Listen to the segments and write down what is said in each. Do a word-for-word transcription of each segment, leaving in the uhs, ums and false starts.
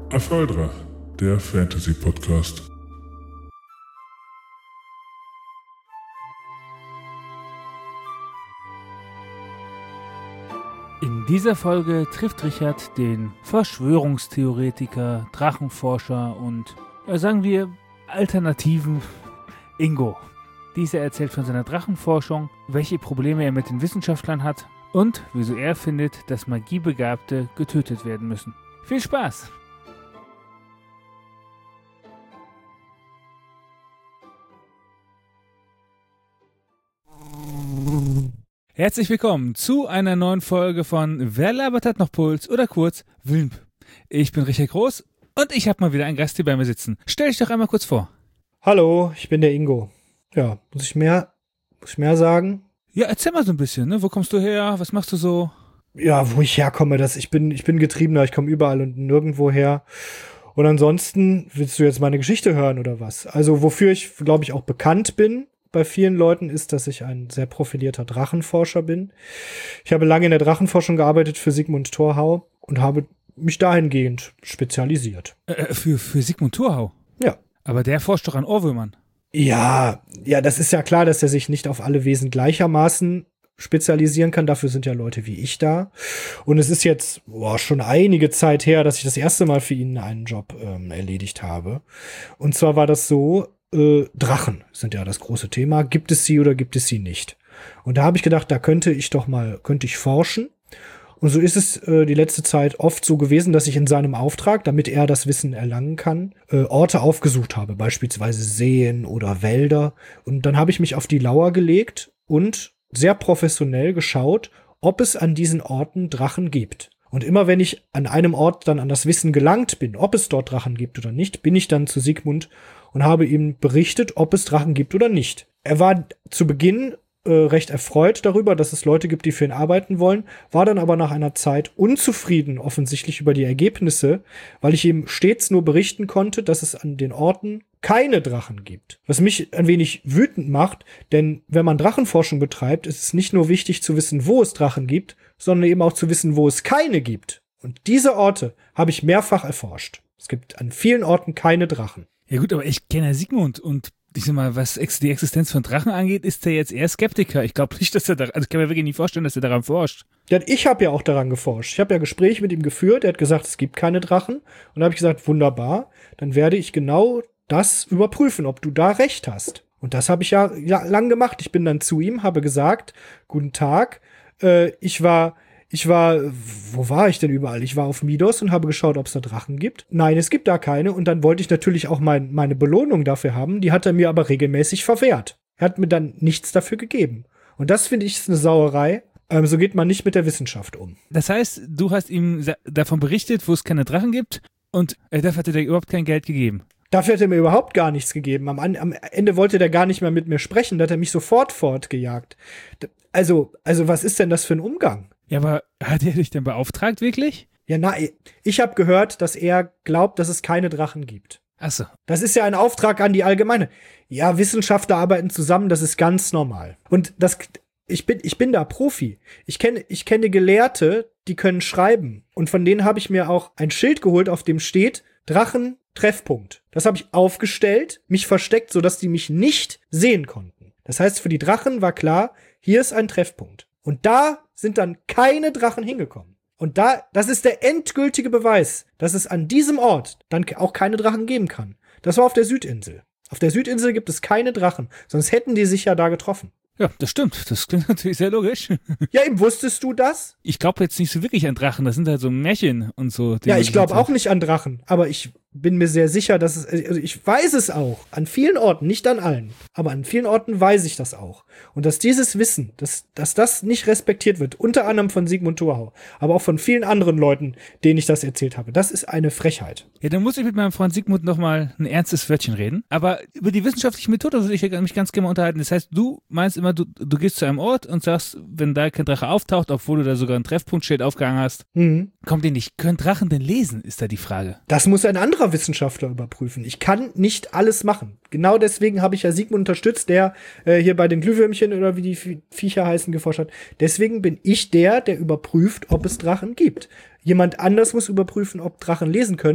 Apholdra, der Fantasy-Podcast. In dieser Folge trifft Richard den Verschwörungstheoretiker, Drachenforscher und, ja, sagen wir, alternativen Ingo. Dieser erzählt von seiner Drachenforschung, welche Probleme er mit den Wissenschaftlern hat und wieso er findet, dass Magiebegabte getötet werden müssen. Viel Spaß! Herzlich willkommen zu einer neuen Folge von Wer labert hat noch Puls oder kurz Wilmp. Ich bin Richard Groß und ich habe mal wieder einen Gast hier bei mir sitzen. Stell dich doch einmal kurz vor. Hallo, ich bin der Ingo. Ja, muss ich mehr, muss ich mehr sagen? Ja, erzähl mal so ein bisschen, ne? Wo kommst du her? Was machst du so? Ja, wo ich herkomme, das, ich bin, ich bin Getriebener, ich komme überall und nirgendwo her. Und ansonsten, willst du jetzt meine Geschichte hören oder was? Also, wofür ich, glaube ich, auch bekannt bin bei vielen Leuten, ist, dass ich ein sehr profilierter Drachenforscher bin. Ich habe lange in der Drachenforschung gearbeitet für Sigmund Thorhau und habe mich dahingehend spezialisiert. Äh, für, für Sigmund Thorhau? Ja. Aber der forscht doch an Ohrwürmern. Ja, ja, das ist ja klar, dass er sich nicht auf alle Wesen gleichermaßen spezialisieren kann. Dafür sind ja Leute wie ich da. Und es ist jetzt boah, schon einige Zeit her, dass ich das erste Mal für ihn einen Job ähm, erledigt habe. Und zwar war das so, äh, Drachen sind ja das große Thema. Gibt es sie oder gibt es sie nicht? Und da habe ich gedacht, da könnte ich doch mal, könnte ich forschen. Und so ist es äh, die letzte Zeit oft so gewesen, dass ich in seinem Auftrag, damit er das Wissen erlangen kann, äh, Orte aufgesucht habe, beispielsweise Seen oder Wälder. Und dann habe ich mich auf die Lauer gelegt und sehr professionell geschaut, ob es an diesen Orten Drachen gibt. Und immer wenn ich an einem Ort dann an das Wissen gelangt bin, ob es dort Drachen gibt oder nicht, bin ich dann zu Sigmund und habe ihm berichtet, ob es Drachen gibt oder nicht. Er war zu Beginn äh, recht erfreut darüber, dass es Leute gibt, die für ihn arbeiten wollen, war dann aber nach einer Zeit unzufrieden offensichtlich über die Ergebnisse, weil ich ihm stets nur berichten konnte, dass es an den Orten keine Drachen gibt. Was mich ein wenig wütend macht, denn wenn man Drachenforschung betreibt, ist es nicht nur wichtig zu wissen, wo es Drachen gibt, sondern eben auch zu wissen, wo es keine gibt. Und diese Orte habe ich mehrfach erforscht. Es gibt an vielen Orten keine Drachen. Ja gut, aber ich kenne ja Sigmund und ich sag mal, was die Existenz von Drachen angeht, ist er jetzt eher Skeptiker. Ich glaube nicht, dass er da, also ich kann mir wirklich nicht vorstellen, dass er daran forscht. Ja, ich habe ja auch daran geforscht. Ich habe ja Gespräche mit ihm geführt. Er hat gesagt, es gibt keine Drachen. Und da habe ich gesagt, wunderbar, dann werde ich genau das überprüfen, ob du da recht hast. Und das habe ich ja, ja lang gemacht. Ich bin dann zu ihm, habe gesagt, guten Tag, äh, ich war... Ich war, wo war ich denn überall? Ich war auf Midos und habe geschaut, ob es da Drachen gibt. Nein, es gibt da keine. Und dann wollte ich natürlich auch mein, meine Belohnung dafür haben. Die hat er mir aber regelmäßig verwehrt. Er hat mir dann nichts dafür gegeben. Und das finde ich ist eine Sauerei. Ähm, so geht man nicht mit der Wissenschaft um. Das heißt, du hast ihm davon berichtet, wo es keine Drachen gibt und äh, dafür hat er dir überhaupt kein Geld gegeben. Dafür hat er mir überhaupt gar nichts gegeben. Am, am Ende wollte der gar nicht mehr mit mir sprechen. Da hat er mich sofort fortgejagt. Also, also was ist denn das für ein Umgang? Ja, aber hat er dich denn beauftragt, wirklich? Ja, na, ich habe gehört, dass er glaubt, dass es keine Drachen gibt. Ach so. Das ist ja ein Auftrag an die Allgemeine. Ja, Wissenschaftler arbeiten zusammen, das ist ganz normal. Und das, ich bin, ich bin da Profi. Ich kenne, ich kenne Gelehrte, die können schreiben. Und von denen habe ich mir auch ein Schild geholt, auf dem steht Drachen Treffpunkt. Das habe ich aufgestellt, mich versteckt, sodass die mich nicht sehen konnten. Das heißt, für die Drachen war klar, hier ist ein Treffpunkt. Und da sind dann keine Drachen hingekommen. Und da, das ist der endgültige Beweis, dass es an diesem Ort dann auch keine Drachen geben kann. Das war auf der Südinsel. Auf der Südinsel gibt es keine Drachen, sonst hätten die sich ja da getroffen. Ja, das stimmt. Das klingt natürlich sehr logisch. Ja, eben, wusstest du das? Ich glaube jetzt nicht so wirklich an Drachen. Das sind halt so Märchen und so. Ja, ich glaube auch nicht an Drachen. Aber ich bin mir sehr sicher, dass es, also ich weiß es auch. An vielen Orten, nicht an allen. Aber an vielen Orten weiß ich das auch. Und dass dieses Wissen, dass, dass das nicht respektiert wird, unter anderem von Sigmund Thorhau, aber auch von vielen anderen Leuten, denen ich das erzählt habe, das ist eine Frechheit. Ja, dann muss ich mit meinem Freund Sigmund nochmal ein ernstes Wörtchen reden. Aber über die wissenschaftliche Methode würde ich mich ganz gerne mal unterhalten. Das heißt, du meinst immer, du, du gehst zu einem Ort und sagst, wenn da kein Drache auftaucht, obwohl du da sogar ein Treffpunktschild aufgehangen hast, mhm. kommt dir nicht. Können Drachen denn lesen, ist da die Frage. Das muss ein anderer Wissenschaftler überprüfen. Ich kann nicht alles machen. Genau deswegen habe ich ja Sigmund unterstützt, der äh, hier bei den Glühwürmchen oder wie die Viecher heißen geforscht hat. Deswegen bin ich der, der überprüft, ob es Drachen gibt. Jemand anders muss überprüfen, ob Drachen lesen können.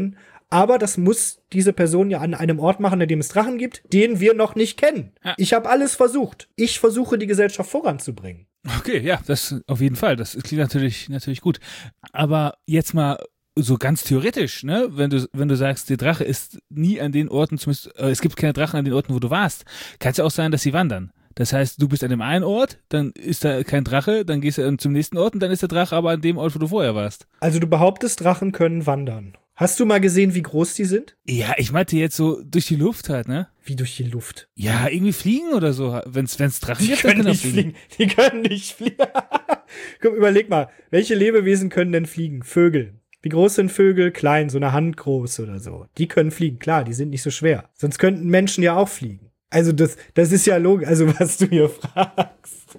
Aber das muss diese Person ja an einem Ort machen, an dem es Drachen gibt, den wir noch nicht kennen. Ja. Ich habe alles versucht. Ich versuche, die Gesellschaft voranzubringen. Okay, ja, das auf jeden Fall. Das klingt natürlich, natürlich gut. Aber jetzt mal so ganz theoretisch, ne? Wenn du, wenn du sagst, der Drache ist nie an den Orten, zumindest, äh, es gibt keine Drachen an den Orten, wo du warst, kann es ja auch sein, dass sie wandern. Das heißt, du bist an dem einen Ort, dann ist da kein Drache, dann gehst du zum nächsten Ort und dann ist der Drache aber an dem Ort, wo du vorher warst. Also du behauptest, Drachen können wandern. Hast du mal gesehen, wie groß die sind? Ja, ich meinte jetzt so durch die Luft halt, ne? Wie durch die Luft? Ja, irgendwie fliegen oder so. Wenn's, wenn's Drachen die gibt, können dann nicht fliegen. fliegen. Die können nicht fliegen. Komm, überleg mal, welche Lebewesen können denn fliegen? Vögel. Wie groß sind Vögel? Klein, so eine Hand groß oder so. Die können fliegen, klar, die sind nicht so schwer. Sonst könnten Menschen ja auch fliegen. Also das, das ist ja logisch, also was du hier fragst.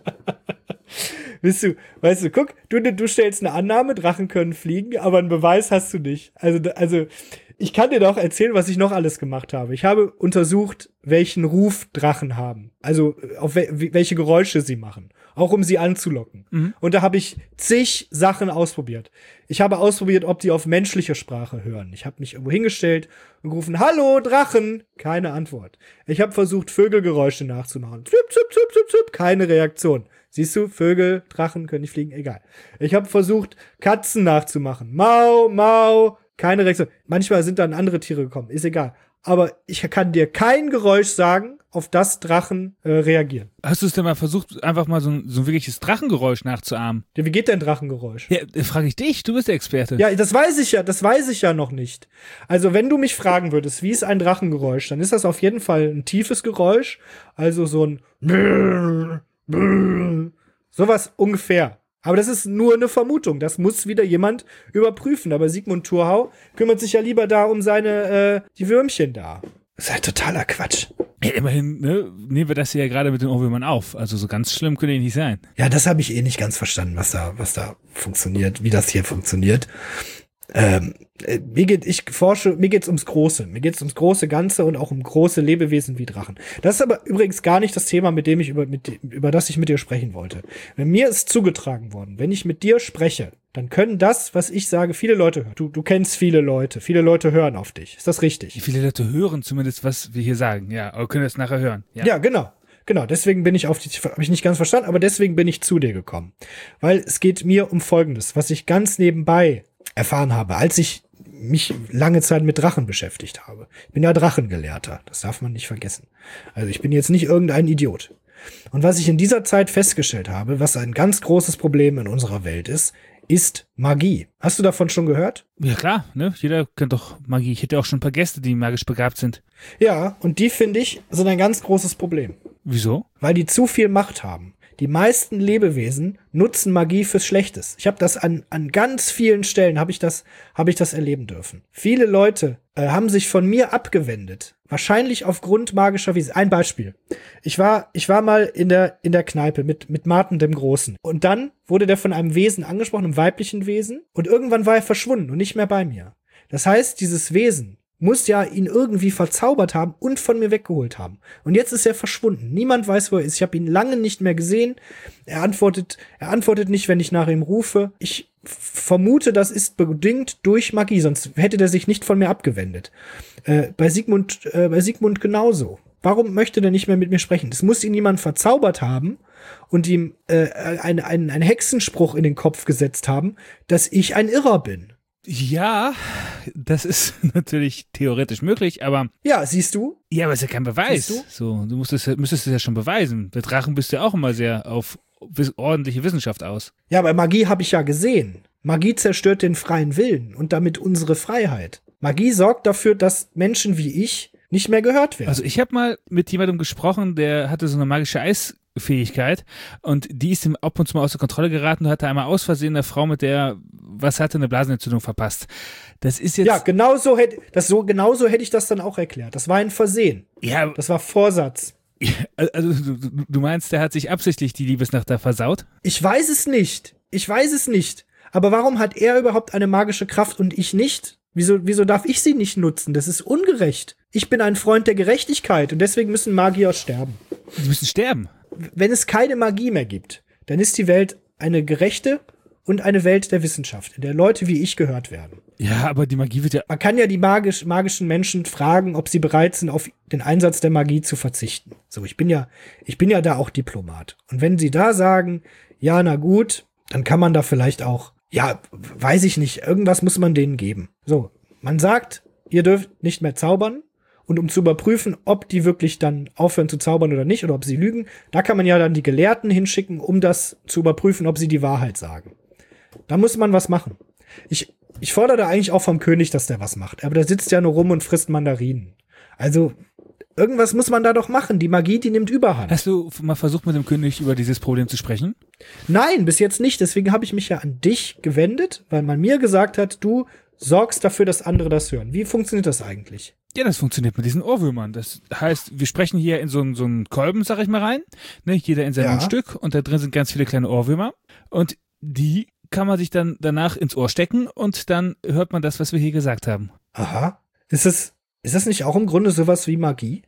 Weißt du, weißt du, guck, du, du stellst eine Annahme, Drachen können fliegen, aber einen Beweis hast du nicht. Also, also ich kann dir doch erzählen, was ich noch alles gemacht habe. Ich habe untersucht, welchen Ruf Drachen haben. Also auf we- welche Geräusche sie machen. Auch um sie anzulocken. Mhm. Und da habe ich zig Sachen ausprobiert. Ich habe ausprobiert, ob die auf menschliche Sprache hören. Ich habe mich irgendwo hingestellt und gerufen, hallo, Drachen! Keine Antwort. Ich habe versucht, Vögelgeräusche nachzumachen. Zip, zip, zip, zip, zip. Keine Reaktion. Siehst du, Vögel, Drachen können nicht fliegen, egal. Ich habe versucht, Katzen nachzumachen. Mau, mau, keine Reaktion. Manchmal sind dann andere Tiere gekommen, ist egal. Aber ich kann dir kein Geräusch sagen, auf das Drachen äh, reagieren. Hast du es denn mal versucht, einfach mal so ein, so ein wirkliches Drachengeräusch nachzuahmen? Ja, wie geht denn Drachengeräusch? Ja, frage ich dich, du bist der Experte. Ja, das weiß ich ja, das weiß ich ja noch nicht. Also wenn du mich fragen würdest, wie ist ein Drachengeräusch, dann ist das auf jeden Fall ein tiefes Geräusch, also so ein Brrr, Brrr, sowas ungefähr. Aber das ist nur eine Vermutung. Das muss wieder jemand überprüfen. Aber Sigmund Thurau kümmert sich ja lieber da um seine, äh, die Würmchen da. Das ist halt totaler Quatsch. Ja, immerhin, ne, nehmen wir das hier ja gerade mit den Ohrwürmern auf. Also so ganz schlimm könnte ich nicht sein. Ja, das habe ich eh nicht ganz verstanden, was da, was da funktioniert, wie das hier funktioniert. Ähm, mir geht, ich forsche, mir geht's ums Große. Mir geht's ums große Ganze und auch um große Lebewesen wie Drachen. Das ist aber übrigens gar nicht das Thema, mit dem ich über, mit, über das ich mit dir sprechen wollte. Wenn mir ist zugetragen worden, wenn ich mit dir spreche, dann können das, was ich sage, viele Leute hören. Du, du kennst viele Leute. Viele Leute hören auf dich. Ist das richtig? Viele Leute hören zumindest, was wir hier sagen. Ja, aber können das nachher hören. Ja, ja genau. Genau, deswegen bin ich auf die, habe ich nicht ganz verstanden, aber deswegen bin ich zu dir gekommen. Weil es geht mir um Folgendes, was ich ganz nebenbei erfahren habe, als ich mich lange Zeit mit Drachen beschäftigt habe. Ich bin ja Drachengelehrter, das darf man nicht vergessen. Also ich bin jetzt nicht irgendein Idiot. Und was ich in dieser Zeit festgestellt habe, was ein ganz großes Problem in unserer Welt ist, ist Magie. Hast du davon schon gehört? Ja klar, ne? Jeder kennt doch Magie. Ich hätte auch schon ein paar Gäste, die magisch begabt sind. Ja, und die, finde ich, sind ein ganz großes Problem. Wieso? Weil die zu viel Macht haben. Die meisten Lebewesen nutzen Magie fürs Schlechtes. Ich habe das an an ganz vielen Stellen habe ich das habe ich das erleben dürfen. Viele Leute äh, haben sich von mir abgewendet, wahrscheinlich aufgrund magischer Wesen. Ein Beispiel: Ich war ich war mal in der in der Kneipe mit mit Martin dem Großen und dann wurde der von einem Wesen angesprochen, einem weiblichen Wesen, und irgendwann war er verschwunden und nicht mehr bei mir. Das heißt, dieses Wesen muss ja ihn irgendwie verzaubert haben und von mir weggeholt haben. Und jetzt ist er verschwunden. Niemand weiß, wo er ist. Ich habe ihn lange nicht mehr gesehen. Er antwortet, er antwortet nicht, wenn ich nach ihm rufe. Ich vermute, das ist bedingt durch Magie, sonst hätte der sich nicht von mir abgewendet. Äh, bei Sigmund, äh, bei Sigmund genauso. Warum möchte der nicht mehr mit mir sprechen? Es muss ihn jemand verzaubert haben und ihm äh, einen ein, ein Hexenspruch in den Kopf gesetzt haben, dass ich ein Irrer bin. Ja, das ist natürlich theoretisch möglich, aber... Ja, siehst du? Ja, aber es ist ja kein Beweis. Siehst du? So, du musstest, müsstest es ja schon beweisen. Bei Drachen bist du ja auch immer sehr auf wiss- ordentliche Wissenschaft aus. Ja, aber Magie habe ich ja gesehen. Magie zerstört den freien Willen und damit unsere Freiheit. Magie sorgt dafür, dass Menschen wie ich nicht mehr gehört werden. Also ich habe mal mit jemandem gesprochen, der hatte so eine magische Eisfähigkeit und die ist ihm ab und zu mal aus der Kontrolle geraten und hatte einmal aus Versehen eine Frau, mit der was hatte, eine Blasenentzündung verpasst. Das ist jetzt... Ja, genauso hätte das so, genauso hätte ich das dann auch erklärt. Das war ein Versehen. Ja. Das war Vorsatz. Also du, du meinst, der hat sich absichtlich die Liebesnacht da versaut? Ich weiß es nicht. Ich weiß es nicht. Aber warum hat er überhaupt eine magische Kraft und ich nicht? Wieso, wieso darf ich sie nicht nutzen? Das ist ungerecht. Ich bin ein Freund der Gerechtigkeit und deswegen müssen Magier sterben. Sie müssen sterben? Wenn es keine Magie mehr gibt, dann ist die Welt eine gerechte und eine Welt der Wissenschaft, in der Leute wie ich gehört werden. Ja, aber die Magie wird ja... Man kann ja die magisch, magischen Menschen fragen, ob sie bereit sind, auf den Einsatz der Magie zu verzichten. So, ich bin ja, ich bin ja da auch Diplomat. Und wenn sie da sagen, ja, na gut, dann kann man da vielleicht auch, ja, weiß ich nicht, irgendwas muss man denen geben. So, man sagt, ihr dürft nicht mehr zaubern. Und um zu überprüfen, ob die wirklich dann aufhören zu zaubern oder nicht, oder ob sie lügen, da kann man ja dann die Gelehrten hinschicken, um das zu überprüfen, ob sie die Wahrheit sagen. Da muss man was machen. Ich, ich fordere eigentlich auch vom König, dass der was macht. Aber der sitzt ja nur rum und frisst Mandarinen. Also, irgendwas muss man da doch machen. Die Magie, die nimmt Überhand. Hast du mal versucht, mit dem König über dieses Problem zu sprechen? Nein, bis jetzt nicht. Deswegen habe ich mich ja an dich gewendet, weil man mir gesagt hat, du sorgst dafür, dass andere das hören. Wie funktioniert das eigentlich? Ja, das funktioniert mit diesen Ohrwürmern. Das heißt, wir sprechen hier in so einen so einen Kolben, sag ich mal, rein. Ne, jeder in sein Ja. Stück. Und da drin sind ganz viele kleine Ohrwürmer. Und die kann man sich dann danach ins Ohr stecken und dann hört man das, was wir hier gesagt haben. Aha. Ist das, ist das nicht auch im Grunde sowas wie Magie?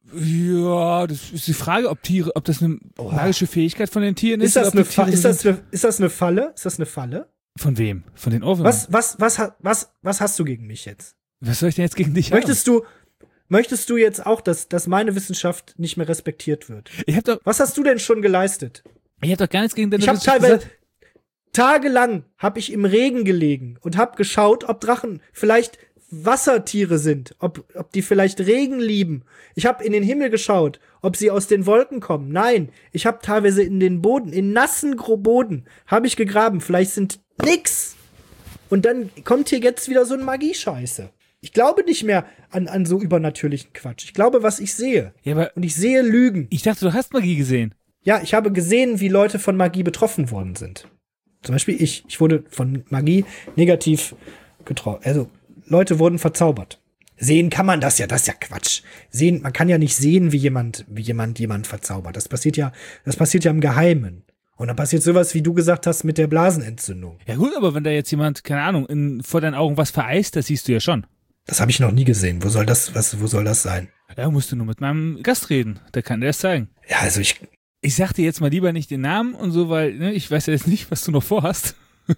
Ja, das ist die Frage, ob Tiere, ob das eine Oha. magische Fähigkeit von den Tieren ist. Ist das, oder ob eine die Tiere Fa- ist, so das sind- eine, ist das eine Falle? Ist das eine Falle? Von wem? Von den Ohrwürmern? Was, was, was, ha- was, was hast du gegen mich jetzt? Was soll ich denn jetzt gegen dich Möchtest du, möchtest du jetzt auch, dass, dass meine Wissenschaft nicht mehr respektiert wird? haben? Ich hab doch, Was hast du denn schon geleistet? ich hab doch gar nichts gegen deine Ich habe Wissenschaft teilweise gesagt. tagelang habe ich im Regen gelegen und habe geschaut, ob Drachen vielleicht Wassertiere sind, ob, ob die vielleicht Regen lieben. Ich habe in den Himmel geschaut, ob sie aus den Wolken kommen. Nein, ich habe teilweise in den Boden, in nassen Gro- Boden, habe ich gegraben. Vielleicht sind nix. Und dann kommt hier jetzt wieder so ein Magie-Scheiße. Ich glaube nicht mehr an, an so übernatürlichen Quatsch. Ich glaube, was ich sehe. Ja, aber Und ich sehe Lügen. ich dachte, du hast Magie gesehen. Ja, ich habe gesehen, wie Leute von Magie betroffen worden sind. Zum Beispiel ich. Ich wurde von Magie negativ getroffen. Also, Leute wurden verzaubert. Sehen kann man das ja, das ist ja Quatsch. Sehen, man kann ja nicht sehen, wie jemand, wie jemand jemand verzaubert. Das passiert ja, das passiert ja im Geheimen. Und dann passiert sowas, wie du gesagt hast, mit der Blasenentzündung. Ja gut, aber wenn da jetzt jemand, keine Ahnung, in, vor deinen Augen was vereist, das siehst du ja schon. Das habe ich noch nie gesehen. Wo soll das, was, wo soll das sein? Ja, musst du nur mit meinem Gast reden. Der kann dir das zeigen. Ja, also ich, Ich sag dir jetzt mal lieber nicht den Namen und so, weil ne, ich weiß ja jetzt nicht, was du noch vorhast.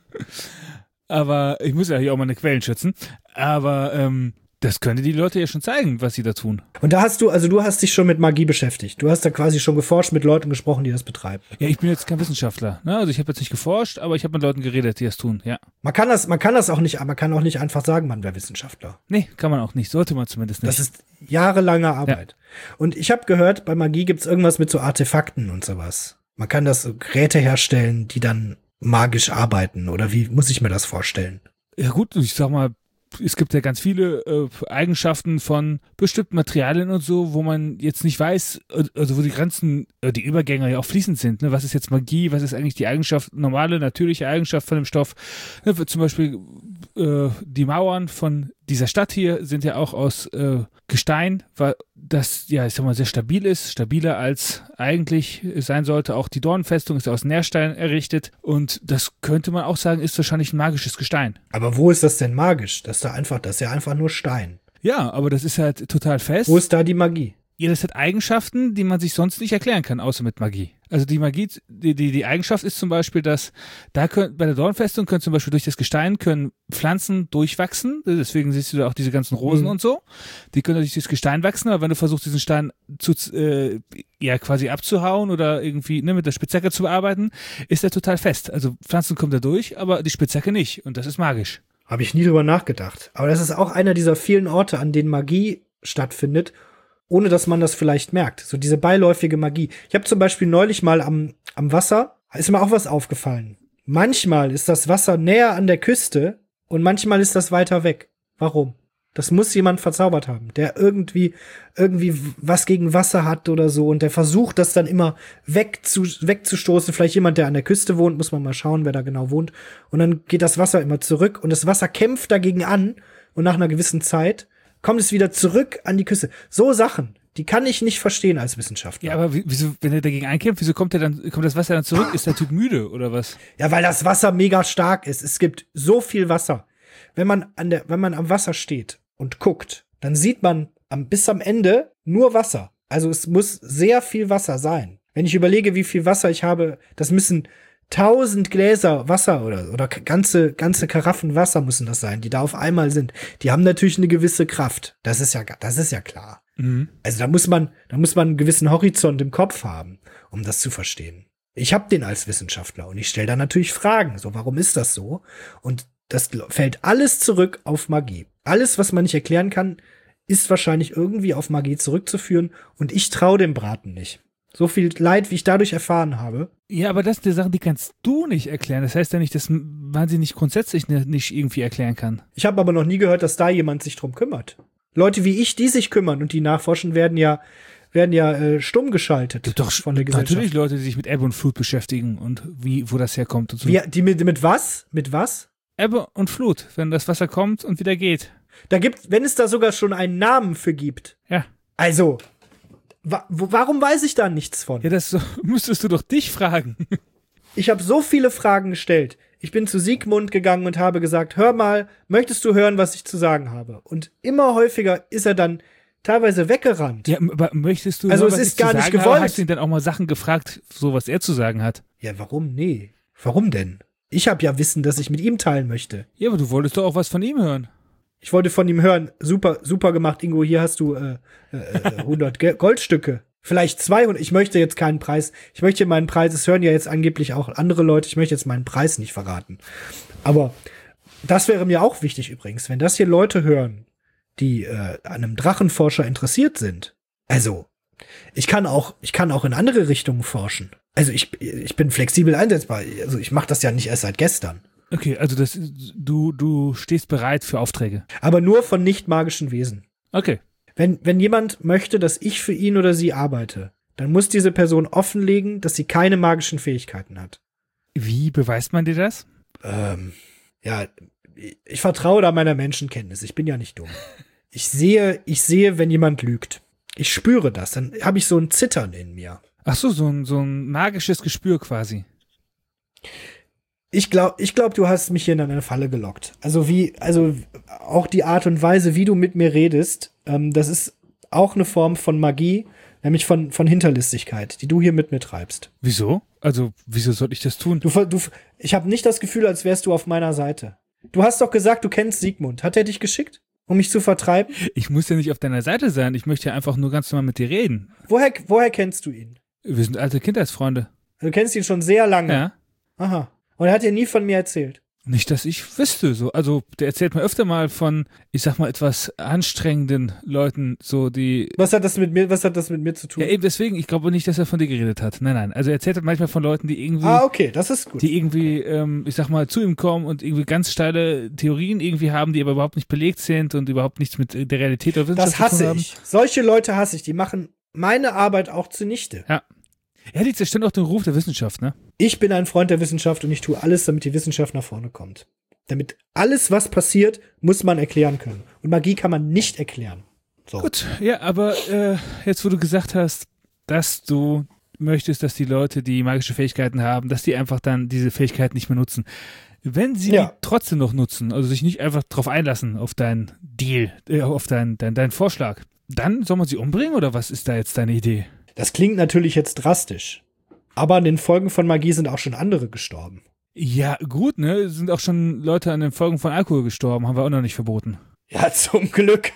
Aber ich muss ja hier auch meine Quellen schützen. Aber ähm, das könnte die Leute ja schon zeigen, was sie da tun. und da hast du, also du hast dich schon mit Magie beschäftigt. Du hast da quasi schon geforscht, mit Leuten gesprochen, die das betreiben. Ja, ich bin jetzt kein Wissenschaftler. Ne? Also ich habe jetzt nicht geforscht, aber ich habe mit Leuten geredet, die das tun. Ja. Man kann das, man kann das auch nicht, man kann auch nicht einfach sagen, man wäre Wissenschaftler. Nee, kann man auch nicht. Sollte man zumindest nicht. Das ist jahrelange Arbeit. Und ich habe gehört, bei Magie gibt's irgendwas mit so Artefakten und sowas. Man kann das so Geräte herstellen, die dann magisch arbeiten. Oder wie muss ich mir das vorstellen? Ja gut, ich sag mal, es gibt ja ganz viele äh, Eigenschaften von bestimmten Materialien und so, wo man jetzt nicht weiß, äh, also wo die Grenzen, äh, die Übergänge ja auch fließend sind. Ne? Was ist jetzt Magie, was ist eigentlich die Eigenschaft, normale, natürliche Eigenschaft von dem Stoff? Ne? Zum Beispiel äh, die Mauern von dieser Stadt hier sind ja auch aus äh, Gestein, weil das, ja, ich sag mal, sehr stabil ist, stabiler als eigentlich sein sollte. Auch die Dornenfestung ist ja aus Nährstein errichtet und das könnte man auch sagen, ist wahrscheinlich ein magisches Gestein. Aber wo ist das denn magisch? Das ist da einfach, das ist ja einfach nur Stein. Ja, aber das ist halt total fest. Wo ist da die Magie? Ja, das hat Eigenschaften, die man sich sonst nicht erklären kann, außer mit Magie. Also die Magie, die, die, die Eigenschaft ist zum Beispiel, dass da können, bei der Dornfestung können zum Beispiel durch das Gestein können Pflanzen durchwachsen. Deswegen siehst du da auch diese ganzen Rosen Mhm. und so. Die können durch das Gestein wachsen, aber wenn du versuchst, diesen Stein zu, äh, ja, quasi abzuhauen oder irgendwie ne, mit der Spitzhacke zu bearbeiten, ist er total fest. Also Pflanzen kommen da durch, aber die Spitzhacke nicht. Und das ist magisch. Habe ich nie drüber nachgedacht. Aber das ist auch einer dieser vielen Orte, an denen Magie stattfindet, ohne dass man das vielleicht merkt. So diese beiläufige Magie. Ich habe zum Beispiel neulich mal am, am Wasser, ist mir auch was aufgefallen. Manchmal ist das Wasser näher an der Küste und manchmal ist das weiter weg. Warum? Das muss jemand verzaubert haben, der irgendwie, irgendwie was gegen Wasser hat oder so und der versucht, das dann immer wegzu, wegzustoßen. Vielleicht jemand, der an der Küste wohnt, muss man mal schauen, wer da genau wohnt. Und dann geht das Wasser immer zurück und das Wasser kämpft dagegen an und nach einer gewissen Zeit kommt es wieder zurück an die Küste. So Sachen, die kann ich nicht verstehen als Wissenschaftler. Ja, aber wie- wieso, wenn er dagegen einkämpft, wieso kommt er dann, kommt das Wasser dann zurück? Ist der Typ müde oder was? Ja, weil das Wasser mega stark ist. Es gibt so viel Wasser. Wenn man an der, wenn man am Wasser steht und guckt, dann sieht man am, bis am Ende nur Wasser. Also es muss sehr viel Wasser sein. Wenn ich überlege, wie viel Wasser ich habe, das müssen tausend Gläser Wasser oder, oder ganze, ganze Karaffen Wasser müssen das sein, die da auf einmal sind. Die haben natürlich eine gewisse Kraft. Das ist ja, das ist ja klar. Mhm. Also da muss man, da muss man einen gewissen Horizont im Kopf haben, um das zu verstehen. Ich habe den als Wissenschaftler und ich stelle da natürlich Fragen. So, warum ist das so? Und das fällt alles zurück auf Magie. Alles, was man nicht erklären kann, ist wahrscheinlich irgendwie auf Magie zurückzuführen. Und ich traue dem Braten nicht. So viel Leid, wie ich dadurch erfahren habe. Ja, aber das sind die Sachen, die kannst du nicht erklären. Das heißt ja nicht, dass man sie nicht grundsätzlich nicht irgendwie erklären kann. Ich habe aber noch nie gehört, dass da jemand sich drum kümmert. Leute wie ich, die sich kümmern und die nachforschen, werden ja werden ja äh, stumm geschaltet Doch, von der Gesellschaft. Natürlich Leute, die sich mit Ebbe und Flut beschäftigen und wie, wo das herkommt und so. Wie, die mit, mit was? Mit was? Ebbe und Flut, wenn das Wasser kommt und wieder geht. Da gibt, wenn es da sogar schon einen Namen für gibt. Ja. Also, wa wo, warum weiß ich da nichts von? Ja, das so, müsstest du doch dich fragen. Ich habe so viele Fragen gestellt. Ich bin zu Sigmund gegangen und habe gesagt, hör mal, möchtest du hören, was ich zu sagen habe? Und immer häufiger ist er dann teilweise weggerannt. Ja, aber möchtest du also hören, es was ist ich gar zu nicht sagen gewollt. habe? Hast du ihn dann auch mal Sachen gefragt, so was er zu sagen hat? Ja, warum? Nee. Warum denn? Ich habe ja Wissen, das ich mit ihm teilen möchte. Ja, aber du wolltest doch auch was von ihm hören. Ich wollte von ihm hören, super, super gemacht, Ingo, hier hast du äh, äh, hundert Ge- Goldstücke. Vielleicht zweihundert. Ich möchte jetzt keinen Preis. Ich möchte meinen Preis, es hören ja jetzt angeblich auch andere Leute, ich möchte jetzt meinen Preis nicht verraten. Aber das wäre mir auch wichtig übrigens, wenn das hier Leute hören, die äh, an einem Drachenforscher interessiert sind. Also, ich kann auch, ich kann auch in andere Richtungen forschen. Also ich, ich bin flexibel einsetzbar. Also ich mache das ja nicht erst seit gestern. Okay, also das, du, du stehst bereit für Aufträge. Aber nur von nicht magischen Wesen. Okay. Wenn, wenn jemand möchte, dass ich für ihn oder sie arbeite, dann muss diese Person offenlegen, dass sie keine magischen Fähigkeiten hat. Wie beweist man dir das? Ähm, ja, ich vertraue da meiner Menschenkenntnis. Ich bin ja nicht dumm. Ich sehe, ich sehe, wenn jemand lügt. Ich spüre das. Dann habe ich so ein Zittern in mir. Ach so, so ein, so ein magisches Gespür quasi. Ich glaube, ich glaub, du hast mich hier in eine Falle gelockt. Also wie, also auch die Art und Weise, wie du mit mir redest, ähm, das ist auch eine Form von Magie, nämlich von, von Hinterlistigkeit, die du hier mit mir treibst. Wieso? Also, wieso soll ich das tun? Du, du, ich habe nicht das Gefühl, als wärst du auf meiner Seite. Du hast doch gesagt, du kennst Sigmund. Hat er dich geschickt, um mich zu vertreiben? Ich muss ja nicht auf deiner Seite sein. Ich möchte ja einfach nur ganz normal mit dir reden. Woher, woher kennst du ihn? Wir sind alte Kindheitsfreunde. Du kennst ihn schon sehr lange. Ja. Aha. Und er hat dir nie von mir erzählt. Nicht, dass ich wüsste. So. Also, der erzählt mir öfter mal von, ich sag mal, etwas anstrengenden Leuten, so die. Was hat das mit mir, was hat das mit mir zu tun? Ja, eben deswegen, ich glaube nicht, dass er von dir geredet hat. Nein, nein. Also, er erzählt manchmal von Leuten, die irgendwie. Ah, okay, das ist gut. Die irgendwie, ähm, ich sag mal, zu ihm kommen und irgendwie ganz steile Theorien irgendwie haben, die aber überhaupt nicht belegt sind und überhaupt nichts mit der Realität oder Wissenschaft Das hasse zu tun haben. ich. Solche Leute hasse ich. Die machen meine Arbeit auch zunichte. Ja. Ja, die zerstören auch den Ruf der Wissenschaft, ne? Ich bin ein Freund der Wissenschaft und ich tue alles, damit die Wissenschaft nach vorne kommt. Damit alles, was passiert, muss man erklären können. Und Magie kann man nicht erklären. So. Gut, ja, aber äh, jetzt, wo du gesagt hast, dass du möchtest, dass die Leute, die magische Fähigkeiten haben, dass die einfach dann diese Fähigkeiten nicht mehr nutzen. Wenn sie Ja. die trotzdem noch nutzen, also sich nicht einfach drauf einlassen, auf deinen Deal, äh, auf deinen dein, dein Vorschlag, dann soll man sie umbringen oder was ist da jetzt deine Idee? Das klingt natürlich jetzt drastisch. Aber an den Folgen von Magie sind auch schon andere gestorben. Ja, gut, ne? Sind auch schon Leute an den Folgen von Alkohol gestorben, haben wir auch noch nicht verboten. Ja, zum Glück.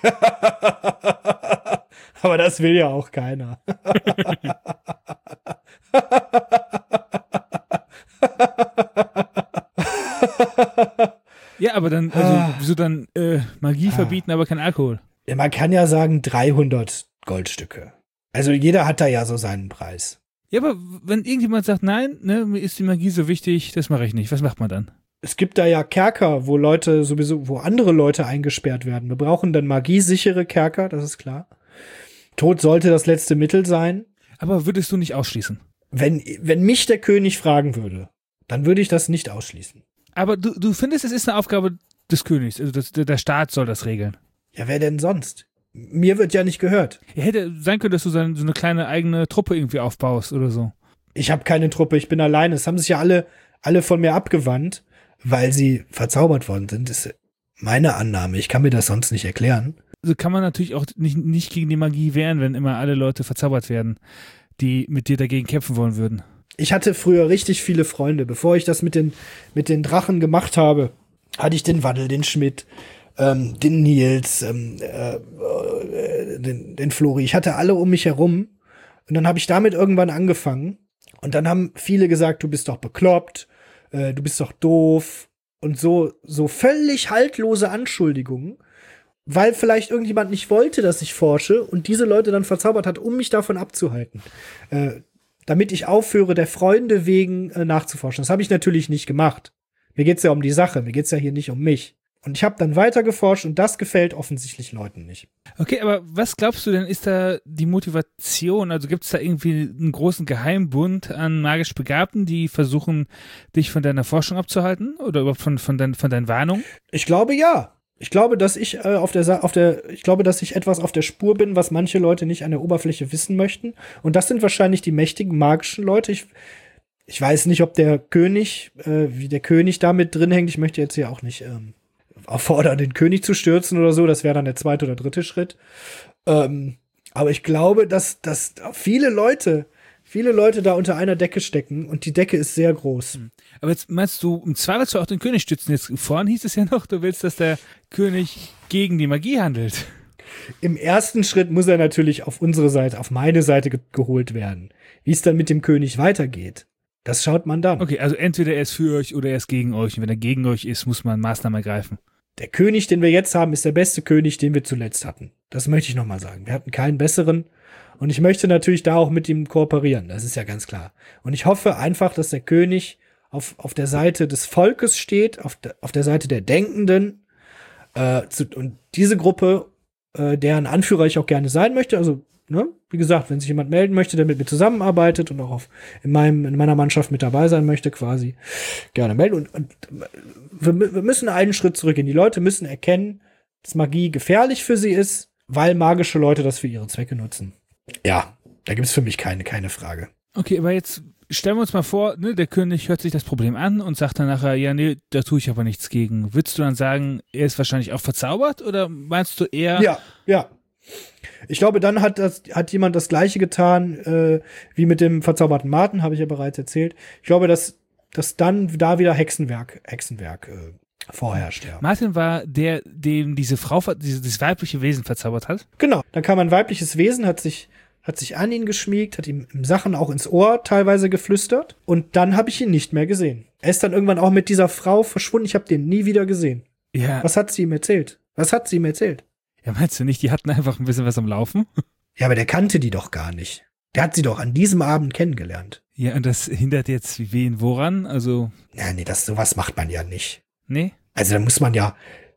Aber das will ja auch keiner. Ja, aber dann, also, Ah. wieso dann äh, Magie Ah. verbieten, aber kein Alkohol? Ja, man kann ja sagen dreihundert Goldstücke. Also jeder hat da ja so seinen Preis. Ja, aber wenn irgendjemand sagt, nein, ne, mir ist die Magie so wichtig, das mache ich nicht. Was macht man dann? Es gibt da ja Kerker, wo Leute sowieso, wo andere Leute eingesperrt werden. Wir brauchen dann magiesichere Kerker, das ist klar. Tod sollte das letzte Mittel sein. Aber würdest du nicht ausschließen? Wenn, wenn mich der König fragen würde, dann würde ich das nicht ausschließen. Aber du, du findest, es ist eine Aufgabe des Königs, also das, der Staat soll das regeln. Ja, wer denn sonst? Mir wird ja nicht gehört. Ja, hätte sein können, dass du so eine, so eine kleine eigene Truppe irgendwie aufbaust oder so. Ich habe keine Truppe, ich bin alleine. Es haben sich ja alle, alle von mir abgewandt, weil sie verzaubert worden sind. Das ist meine Annahme. Ich kann mir das sonst nicht erklären. Also kann man natürlich auch nicht, nicht gegen die Magie wehren, wenn immer alle Leute verzaubert werden, die mit dir dagegen kämpfen wollen würden. ich hatte früher richtig viele Freunde. Bevor ich das mit den, mit den Drachen gemacht habe, hatte ich den Waddel, den Schmidt, ähm, den Nils, ähm, äh, äh, den, den Flori. Ich hatte alle um mich herum. Und dann habe ich damit irgendwann angefangen. Und dann haben viele gesagt, du bist doch bekloppt, äh, du bist doch doof. Und so, so völlig haltlose Anschuldigungen, weil vielleicht irgendjemand nicht wollte, dass ich forsche und diese Leute dann verzaubert hat, um mich davon abzuhalten. Äh, damit ich aufhöre, der Freunde wegen äh, nachzuforschen. Das habe ich natürlich nicht gemacht. Mir geht's ja um die Sache, mir geht's ja hier nicht um mich. Und ich habe dann weiter geforscht und das gefällt offensichtlich Leuten nicht. Okay, aber was glaubst du denn, ist da die Motivation? Also gibt es da irgendwie einen großen Geheimbund an magisch Begabten, die versuchen, dich von deiner Forschung abzuhalten? Oder überhaupt von, von, dein, von deinen Warnungen? Ich glaube, ja. Ich glaube, dass ich äh, auf der Sa- auf der ich glaube, dass ich etwas auf der Spur bin, was manche Leute nicht an der Oberfläche wissen möchten. Und das sind wahrscheinlich die mächtigen magischen Leute. Ich, ich weiß nicht, ob der König, äh, wie der König da mit drin hängt. Ich möchte jetzt hier auch nicht ähm, auffordern, den König zu stürzen oder so. Das wäre dann der zweite oder dritte Schritt. Ähm, aber ich glaube, dass, dass viele Leute, viele Leute da unter einer Decke stecken und die Decke ist sehr groß. Aber jetzt meinst du, im Zweifelsfall auch den König stützen? Jetzt vorhin hieß es ja noch, du willst, dass der König gegen die Magie handelt. Im ersten Schritt muss er natürlich auf unsere Seite, auf meine Seite ge- geholt werden. Wie es dann mit dem König weitergeht, das schaut man dann. Okay, also entweder er ist für euch oder er ist gegen euch. Und wenn er gegen euch ist, muss man Maßnahmen ergreifen. Der König, den wir jetzt haben, ist der beste König, den wir zuletzt hatten. Das möchte ich noch mal sagen. Wir hatten keinen besseren. Und ich möchte natürlich da auch mit ihm kooperieren. Das ist ja ganz klar. Und ich hoffe einfach, dass der König auf, auf der Seite des Volkes steht, auf, de, auf der Seite der Denkenden. Äh, zu, und diese Gruppe, äh, deren Anführer ich auch gerne sein möchte, also, ne, wie gesagt, wenn sich jemand melden möchte, der mit mir zusammenarbeitet und auch auf, in, meinem, in meiner Mannschaft mit dabei sein möchte, quasi, gerne melden. Und, und wir, wir müssen einen Schritt zurückgehen. Die Leute müssen erkennen, dass Magie gefährlich für sie ist, weil magische Leute das für ihre Zwecke nutzen. Ja, da gibt's für mich keine, keine Frage. Okay, aber jetzt stellen wir uns mal vor, ne, der König hört sich das Problem an und sagt dann nachher, ja, nee, da tue ich aber nichts gegen. Würdest du dann sagen, er ist wahrscheinlich auch verzaubert oder meinst du eher? Ja, ja. Ich glaube, dann hat das, hat jemand das Gleiche getan, äh, wie mit dem verzauberten Marten, habe ich ja bereits erzählt. Ich glaube, dass, dass dann da wieder Hexenwerk, Hexenwerk äh, vorherrscht, ja. Martin war der, dem diese Frau, diese, dieses weibliche Wesen verzaubert hat? Genau. Dann kam ein weibliches Wesen, hat sich, hat sich an ihn geschmiegt, hat ihm Sachen auch ins Ohr teilweise geflüstert. Und dann habe ich ihn nicht mehr gesehen. Er ist dann irgendwann auch mit dieser Frau verschwunden. Ich habe den nie wieder gesehen. Ja. Was hat sie ihm erzählt? Was hat sie ihm erzählt? Ja, meinst du nicht, die hatten einfach ein bisschen was am Laufen? Ja, aber der kannte die doch gar nicht. Der hat sie doch an diesem Abend kennengelernt. Ja, und das hindert jetzt wen woran? Also. Ja, nee, das, sowas macht man ja nicht. Nee? Also da muss man ja,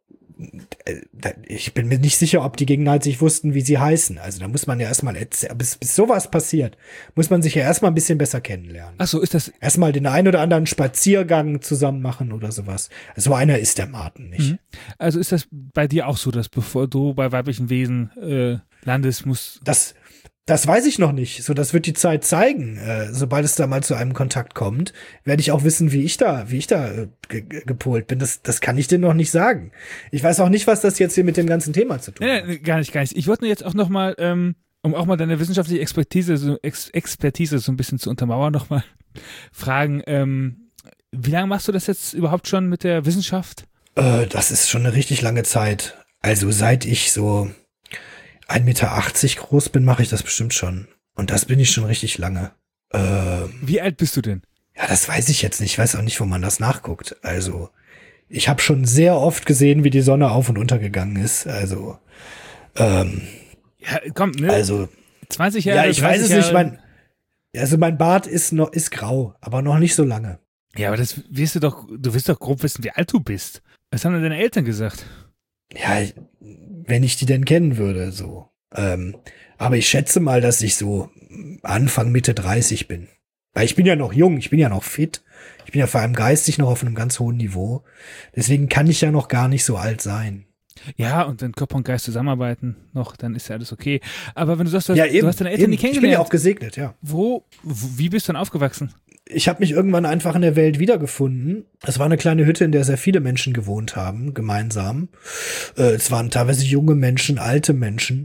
ich bin mir nicht sicher, ob die gegenseitig wussten, wie sie heißen. Also da muss man ja erstmal, bis, bis sowas passiert, muss man sich ja erstmal ein bisschen besser kennenlernen. Ach so, ist das. Erstmal den einen oder anderen Spaziergang zusammen machen oder sowas. So einer ist der Martin nicht. Mhm. Also ist das bei dir auch so, dass bevor du bei weiblichen Wesen äh, landest, musst. Das, das weiß ich noch nicht. So, das wird die Zeit zeigen. Äh, sobald es da mal zu einem Kontakt kommt, werde ich auch wissen, wie ich da, wie ich da äh, ge- gepolt bin. Das, das kann ich dir noch nicht sagen. Ich weiß auch nicht, was das jetzt hier mit dem ganzen Thema zu tun Nee, hat. nee, gar nicht, gar nicht. Ich wollte nur jetzt auch noch mal, ähm, um auch mal deine wissenschaftliche Expertise, so Ex- Expertise so ein bisschen zu untermauern, noch mal fragen, ähm, wie lange machst du das jetzt überhaupt schon mit der Wissenschaft? Äh, das ist schon eine richtig lange Zeit. Also seit ich so ein Meter achtzig groß bin, mache ich das bestimmt schon. Und das bin ich schon richtig lange. Ähm, Wie alt bist du denn? ja, das weiß ich jetzt nicht. Ich weiß auch nicht, wo man das nachguckt. Also, ich habe schon sehr oft gesehen, wie die Sonne auf und untergegangen ist. Also, ähm, Ja, komm, ne? also, zwanzig Jahre. ja, ich weiß es dreißig nicht. Jahre. Mein, also, mein Bart ist noch, ist grau, aber noch nicht so lange. Ja, aber das wirst du doch, du wirst doch grob wissen, wie alt du bist. Was haben denn deine Eltern gesagt? Ja, ich- wenn ich die denn kennen würde, so. Ähm, aber ich schätze mal, dass ich so Anfang, Mitte dreißig bin. Weil ich bin ja noch jung, ich bin ja noch fit. Ich bin ja vor allem geistig noch auf einem ganz hohen Niveau. Deswegen kann ich ja noch gar nicht so alt sein. Ja, und wenn Körper und Geist zusammenarbeiten noch, dann ist ja alles okay. Aber wenn du sagst, du hast, ja, eben, du hast deine Eltern eben. nie Ich bin ja kennengelernt, auch gesegnet, ja. wo, wo, wie bist du dann aufgewachsen? Ich habe mich irgendwann einfach in der Welt wiedergefunden. Es war eine kleine Hütte, in der sehr viele Menschen gewohnt haben, gemeinsam. Äh, es waren teilweise junge Menschen, alte Menschen.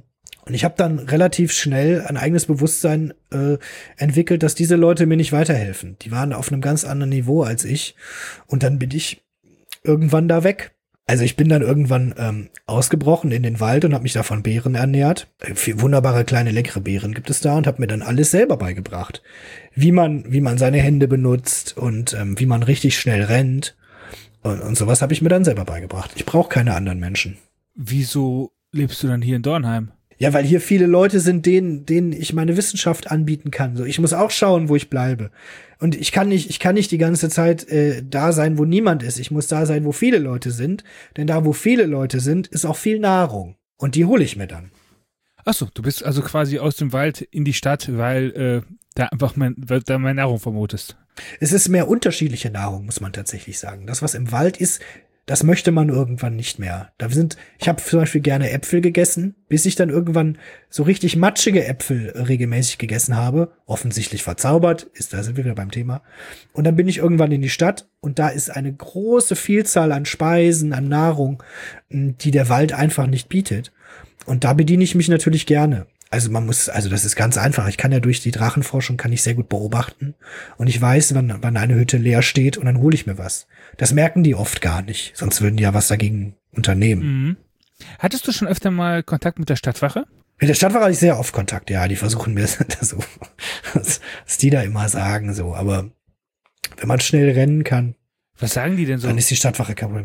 Und ich habe dann relativ schnell ein eigenes Bewusstsein äh, entwickelt, dass diese Leute mir nicht weiterhelfen. Die waren auf einem ganz anderen Niveau als ich. Und dann bin ich irgendwann da weg. Also ich bin dann irgendwann ähm, ausgebrochen in den Wald und habe mich da von Beeren ernährt. Äh, wunderbare kleine leckere Beeren gibt es da und habe mir dann alles selber beigebracht. Wie man wie man seine Hände benutzt und ähm, wie man richtig schnell rennt. Und, und sowas habe ich mir dann selber beigebracht. Ich brauche keine anderen Menschen. Wieso lebst du dann hier in Dornheim? Ja, weil hier viele Leute sind, denen, denen ich meine Wissenschaft anbieten kann. So, ich muss auch schauen, wo ich bleibe. Und ich kann nicht, ich kann nicht die ganze Zeit äh, da sein, wo niemand ist. Ich muss da sein, wo viele Leute sind. Denn da, wo viele Leute sind, ist auch viel Nahrung. Und die hole ich mir dann. Ach so, du bist also quasi aus dem Wald in die Stadt, weil äh, da einfach mein, weil da meine Nahrung vermutest. Es ist mehr unterschiedliche Nahrung, muss man tatsächlich sagen. Das, was im Wald ist, das möchte man irgendwann nicht mehr. Da sind, ich habe zum Beispiel gerne Äpfel gegessen, bis ich dann irgendwann so richtig matschige Äpfel regelmäßig gegessen habe. Offensichtlich verzaubert, ist, da sind wir wieder beim Thema. Und dann bin ich irgendwann in die Stadt und da ist eine große Vielzahl an Speisen, an Nahrung, die der Wald einfach nicht bietet. Und da bediene ich mich natürlich gerne. Also man muss, also das ist ganz einfach. Ich kann ja durch die Drachenforschung kann ich sehr gut beobachten und ich weiß, wann, wann eine Hütte leer steht und dann hole ich mir was. Das merken die oft gar nicht, sonst würden die ja was dagegen unternehmen. Mhm. Hattest du schon öfter mal Kontakt mit der Stadtwache? Mit der Stadtwache hatte ich sehr oft Kontakt, ja. Die versuchen mir das so, was, was die da immer sagen, so. Aber wenn man schnell rennen kann, was sagen die denn so? Dann ist die Stadtwache kaputt.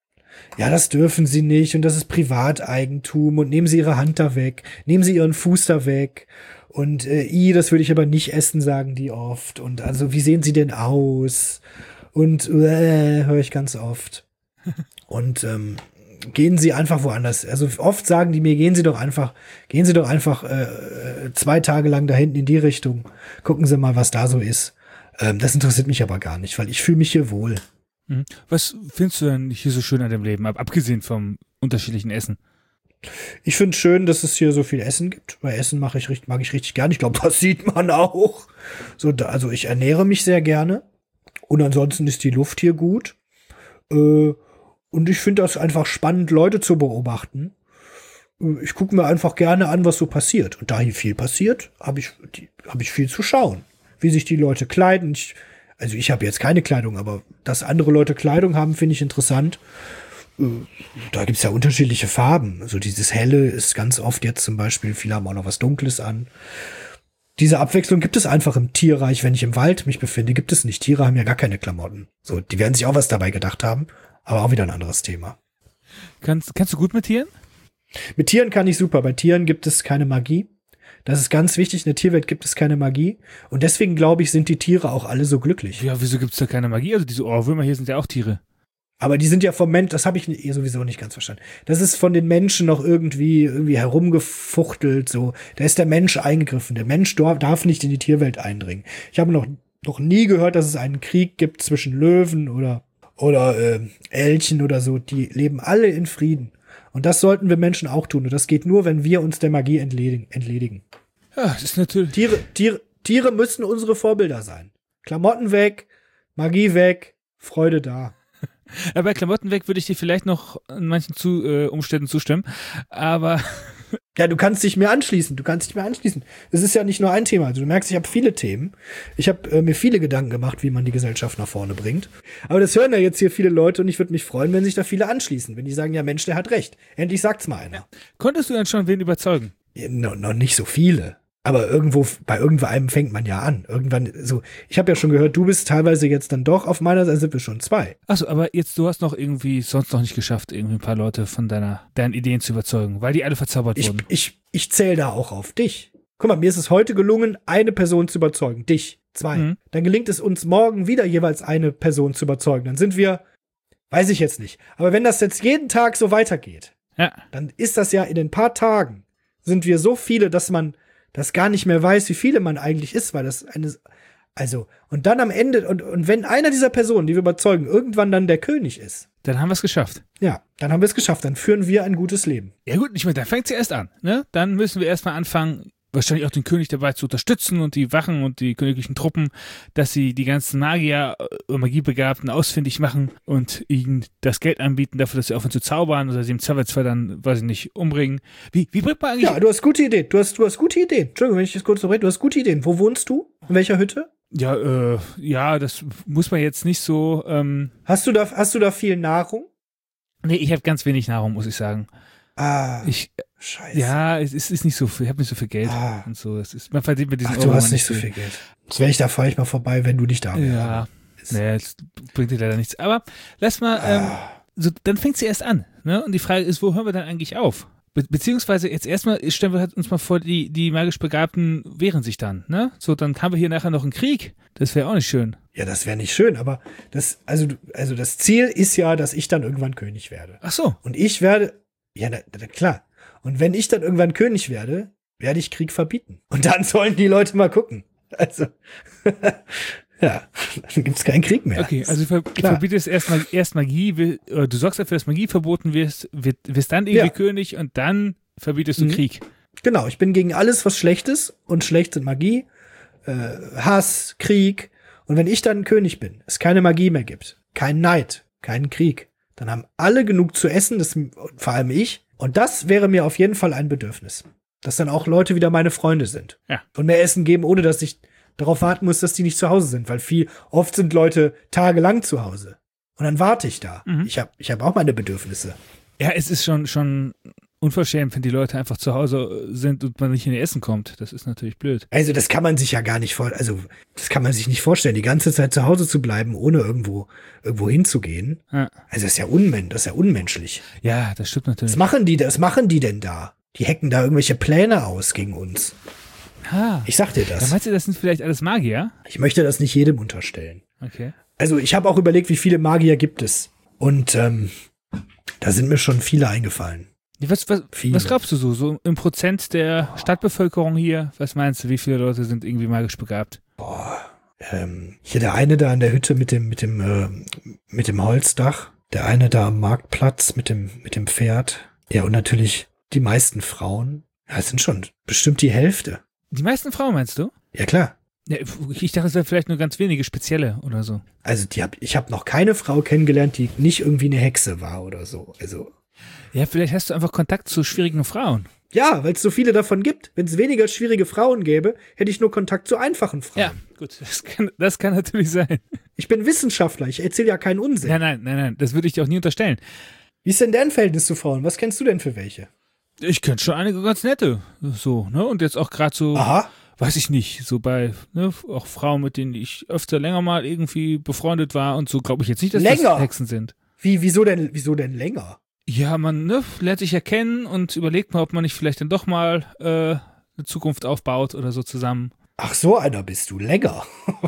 Ja, das dürfen sie nicht und das ist Privateigentum und nehmen sie ihre Hand da weg, nehmen sie ihren Fuß da weg und äh, i, das würde ich aber nicht essen, sagen die oft und also wie sehen sie denn aus und äh, höre ich ganz oft und ähm, gehen sie einfach woanders, also oft sagen die mir, gehen sie doch einfach, gehen sie doch einfach äh, zwei Tage lang da hinten in die Richtung, gucken sie mal, was da so ist. Ähm, das interessiert mich aber gar nicht, weil ich fühle mich hier wohl. Was findest du denn hier so schön an dem Leben, abgesehen vom unterschiedlichen Essen? Ich finde es schön, dass es hier so viel Essen gibt. Bei Essen mache ich, mag ich richtig gern. Ich glaube, das sieht man auch. So, da, also ich ernähre mich sehr gerne. Und ansonsten ist die Luft hier gut. Äh, und ich finde das einfach spannend, Leute zu beobachten. Äh, ich gucke mir einfach gerne an, was so passiert. Und da hier viel passiert, habe ich, hab ich viel zu schauen. Wie sich die Leute kleiden. Ich, Also ich habe jetzt keine Kleidung, aber dass andere Leute Kleidung haben, finde ich interessant. Da gibt es ja unterschiedliche Farben. Also dieses Helle ist ganz oft jetzt zum Beispiel, viele haben auch noch was Dunkles an. Diese Abwechslung gibt es einfach im Tierreich. Wenn ich im Wald mich befinde, gibt es nicht. Tiere haben ja gar keine Klamotten. So, die werden sich auch was dabei gedacht haben, aber auch wieder ein anderes Thema. Kannst, kannst du gut mit Tieren? Mit Tieren kann ich super. Bei Tieren gibt es keine Magie. Das ist ganz wichtig, in der Tierwelt gibt es keine Magie. Und deswegen, glaube ich, sind die Tiere auch alle so glücklich. Ja, wieso gibt es da keine Magie? Also diese Ohrwürmer hier sind ja auch Tiere. Aber die sind ja vom Mensch, das habe ich eh sowieso nicht ganz verstanden. Das ist von den Menschen noch irgendwie, irgendwie herumgefuchtelt, so. Da ist der Mensch eingegriffen. Der Mensch darf nicht in die Tierwelt eindringen. Ich habe noch, noch nie gehört, dass es einen Krieg gibt zwischen Löwen oder, oder äh, Elchen oder so. Die leben alle in Frieden. Und das sollten wir Menschen auch tun. Und das geht nur, wenn wir uns der Magie entledigen. entledigen. Ja, das ist natürlich. Tiere, Tiere, Tiere müssen unsere Vorbilder sein. Klamotten weg, Magie weg, Freude da. Ja, bei Klamotten weg würde ich dir vielleicht noch in manchen zu, äh, Umständen zustimmen. Aber. Ja, du kannst dich mir anschließen. Du kannst dich mir anschließen. Es ist ja nicht nur ein Thema. Also du merkst, ich habe viele Themen. Ich habe äh, mir viele Gedanken gemacht, wie man die Gesellschaft nach vorne bringt. Aber das hören ja jetzt hier viele Leute und ich würde mich freuen, wenn sich da viele anschließen. Wenn die sagen, ja Mensch, der hat recht. Endlich sagt's mal einer. Konntest du dann schon wen überzeugen? Ja, no, noch nicht so viele. Aber irgendwo, bei irgendeinem fängt man ja an. Irgendwann, so, ich habe ja schon gehört, du bist teilweise jetzt dann doch auf meiner Seite, sind wir schon zwei. Achso, aber jetzt, du hast noch irgendwie sonst noch nicht geschafft, irgendwie ein paar Leute von deiner, deinen Ideen zu überzeugen, weil die alle verzaubert Ich, wurden. ich, ich zähle da auch auf dich. Guck mal, mir ist es heute gelungen, eine Person zu überzeugen. Dich. Zwei. Mhm. Dann gelingt es uns morgen wieder jeweils eine Person zu überzeugen. Dann sind wir, weiß ich jetzt nicht. Aber wenn das jetzt jeden Tag so weitergeht, ja, dann ist das ja in ein paar Tagen, sind wir so viele, dass man das gar nicht mehr weiß, wie viele man eigentlich ist, weil das eine, also, und dann am Ende, und, und wenn einer dieser Personen, die wir überzeugen, irgendwann dann der König ist. Dann haben wir es geschafft. Ja, dann haben wir es geschafft, dann führen wir ein gutes Leben. Ja gut, ich meine, da fängt es ja erst an, ne? Dann müssen wir erstmal anfangen, wahrscheinlich auch den König dabei zu unterstützen und die Wachen und die königlichen Truppen, dass sie die ganzen Magier, äh, Magiebegabten ausfindig machen und ihnen das Geld anbieten dafür, dass sie aufhören zu zaubern oder sie im Zweifelsfall dann, weiß ich nicht, umbringen. Wie, wie bringt man eigentlich... Ja, du hast gute Ideen. Du hast, du hast gute Ideen. Entschuldigung, wenn ich das kurz so rede. Du hast gute Ideen. Wo wohnst du? In welcher Hütte? Ja, äh, ja, das muss man jetzt nicht so... Ähm, hast du da, hast du da viel Nahrung? Nee, ich habe ganz wenig Nahrung, muss ich sagen. Ah, ich, scheiße. Ja, es ist, ist nicht so viel, ich habe nicht so viel Geld ah. und so. Es ist, man verdient mit diesen Ach, du hast nicht so viel Geld. Jetzt wäre ich da, fahre ich mal vorbei, wenn du nicht da wärst. Ja, nee, das bringt dir leider nichts. Aber lass mal, ah. ähm, so, dann fängt sie erst an, ne? Und die Frage ist, wo hören wir dann eigentlich auf? Be- beziehungsweise jetzt erstmal stellen wir uns mal vor, die, die magisch Begabten wehren sich dann, ne? So, dann haben wir hier nachher noch einen Krieg. Das wäre auch nicht schön. Ja, das wäre nicht schön, aber das, also, also das Ziel ist ja, dass ich dann irgendwann König werde. Ach so. Und ich werde, ja, na, na, klar. Und wenn ich dann irgendwann König werde, werde ich Krieg verbieten. Und dann sollen die Leute mal gucken. Also, ja, dann gibt's keinen Krieg mehr. Okay, also du ver- verbietest erst, mal, erst Magie, will, oder du sorgst dafür, dass Magie verboten wird, wird, wirst dann irgendwie ja. König und dann verbietest du mhm. Krieg. Genau, ich bin gegen alles, was schlecht ist. Und schlecht sind Magie, äh, Hass, Krieg. Und wenn ich dann König bin, es keine Magie mehr gibt, kein Neid, keinen Krieg, dann haben alle genug zu essen, das, vor allem ich. Und das wäre mir auf jeden Fall ein Bedürfnis. Dass dann auch Leute wieder meine Freunde sind. Ja. Und mehr Essen geben, ohne dass ich darauf warten muss, dass die nicht zu Hause sind. Weil viel, oft sind Leute tagelang zu Hause. Und dann warte ich da. Mhm. Ich habe ich hab auch meine Bedürfnisse. Ja, es ist schon, schon unverschämt, wenn die Leute einfach zu Hause sind und man nicht in ihr Essen kommt. Das ist natürlich blöd. Also das kann man sich ja gar nicht vor, also das kann man sich nicht vorstellen, die ganze Zeit zu Hause zu bleiben, ohne irgendwo irgendwo hinzugehen. Ja. Also das ist ja unmen, das ist ja unmenschlich. Ja, das stimmt natürlich. Was machen die, was machen die denn da? Die hacken da irgendwelche Pläne aus gegen uns. Ah, ich sag dir das. Ja, meinst du, das sind vielleicht alles Magier? Ich möchte das nicht jedem unterstellen. Okay. Also ich habe auch überlegt, wie viele Magier gibt es. Und ähm, da sind mir schon viele eingefallen. Was, was, was glaubst du so? So im Prozent der Stadtbevölkerung hier, was meinst du, wie viele Leute sind irgendwie magisch begabt? Boah, ähm, hier der eine da an der Hütte mit dem, mit dem, äh, mit dem Holzdach, der eine da am Marktplatz mit dem, mit dem Pferd. Ja, und natürlich die meisten Frauen. Ja, es sind schon bestimmt die Hälfte. Die meisten Frauen meinst du? Ja, klar. Ja, ich dachte, es wären vielleicht nur ganz wenige spezielle oder so. Also die hab, ich habe noch keine Frau kennengelernt, die nicht irgendwie eine Hexe war oder so. Also ja, vielleicht hast du einfach Kontakt zu schwierigen Frauen. Ja, weil es so viele davon gibt. Wenn es weniger schwierige Frauen gäbe, hätte ich nur Kontakt zu einfachen Frauen. Ja, gut, das kann, das kann natürlich sein. Ich bin Wissenschaftler, ich erzähle ja keinen Unsinn. Nein, nein, nein, nein, das würde ich dir auch nie unterstellen. Wie ist denn dein Verhältnis zu Frauen? Was kennst du denn für welche? Ich kenne schon einige ganz nette, so, ne, und jetzt auch gerade so, Aha. weiß ich nicht, so bei, ne, auch Frauen, mit denen ich öfter länger mal irgendwie befreundet war und so, glaube ich jetzt nicht, dass länger? das Hexen sind. Wie, wieso denn, wieso denn länger? Ja, man ne, lernt sich ja kennen und überlegt mal, ob man nicht vielleicht dann doch mal äh, eine Zukunft aufbaut oder so zusammen. Ach, so einer bist du, länger.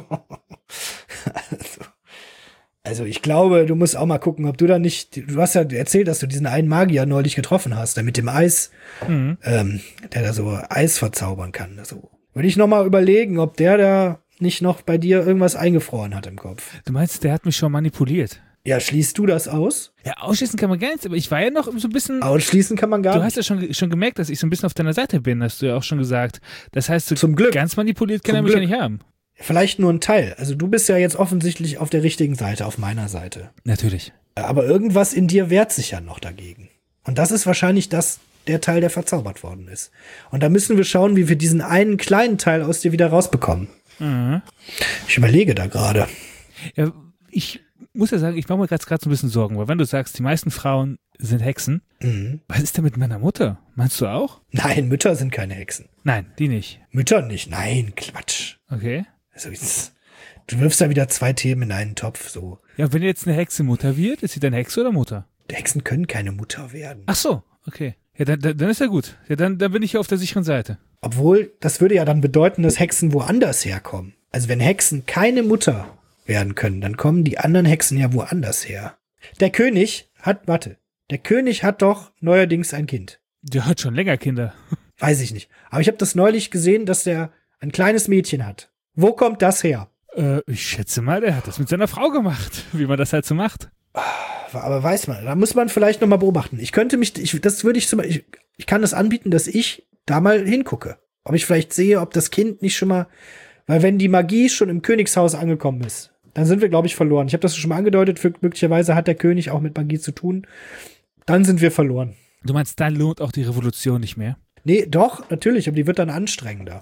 also, also ich glaube, du musst auch mal gucken, ob du da nicht, du hast ja erzählt, dass du diesen einen Magier neulich getroffen hast, der mit dem Eis, mhm. ähm, der da so Eis verzaubern kann. Also, würde ich noch mal überlegen, ob der da nicht noch bei dir irgendwas eingefroren hat im Kopf. Du meinst, der hat mich schon manipuliert? Ja, schließt du das aus? Ja, ausschließen kann man gar nichts, aber ich war ja noch so ein bisschen... Ausschließen kann man gar du nicht. Du hast ja schon, schon gemerkt, dass ich so ein bisschen auf deiner Seite bin, hast du ja auch schon gesagt. Das heißt, so Zum Glück. Ganz manipuliert kann er mich ja nicht haben. Vielleicht nur ein Teil. Also du bist ja jetzt offensichtlich auf der richtigen Seite, auf meiner Seite. Natürlich. Aber irgendwas in dir wehrt sich ja noch dagegen. Und das ist wahrscheinlich das, der Teil, der verzaubert worden ist. Und da müssen wir schauen, wie wir diesen einen kleinen Teil aus dir wieder rausbekommen. Mhm. Ich überlege da gerade. Ja, ich muss ja sagen, ich mache mir gerade so ein bisschen Sorgen, weil wenn du sagst, die meisten Frauen sind Hexen, mhm. was ist denn mit meiner Mutter? Meinst du auch? Nein, Mütter sind keine Hexen. Nein, die nicht. Mütter nicht, nein, Quatsch. Okay. Also jetzt, du wirfst da wieder zwei Themen in einen Topf, so. Ja, wenn jetzt eine Hexe Mutter wird, ist sie dann Hexe oder Mutter? Hexen können keine Mutter werden. Ach so, okay. Ja, dann, dann ist ja gut. Ja, dann, dann bin ich ja auf der sicheren Seite. Obwohl, das würde ja dann bedeuten, dass Hexen woanders herkommen. Also wenn Hexen keine Mutter werden können, dann kommen die anderen Hexen ja woanders her. Der König hat, warte, der König hat doch neuerdings ein Kind. Der hat schon länger Kinder. Weiß ich nicht. Aber ich habe das neulich gesehen, dass der ein kleines Mädchen hat. Wo kommt das her? Äh, ich schätze mal, der hat das mit seiner Frau gemacht, wie man das halt so macht. Aber weiß man, da muss man vielleicht noch mal beobachten. Ich könnte mich, ich, das würde ich zum Beispiel, ich, ich kann das anbieten, dass ich da mal hingucke. ob ich vielleicht sehe, ob das Kind nicht schon mal, weil wenn die Magie schon im Königshaus angekommen ist, dann sind wir, glaube ich, verloren. Ich habe das schon mal angedeutet, für, möglicherweise hat der König auch mit Magie zu tun. Dann sind wir verloren. Du meinst, dann lohnt auch die Revolution nicht mehr? Nee, doch, natürlich, aber die wird dann anstrengender.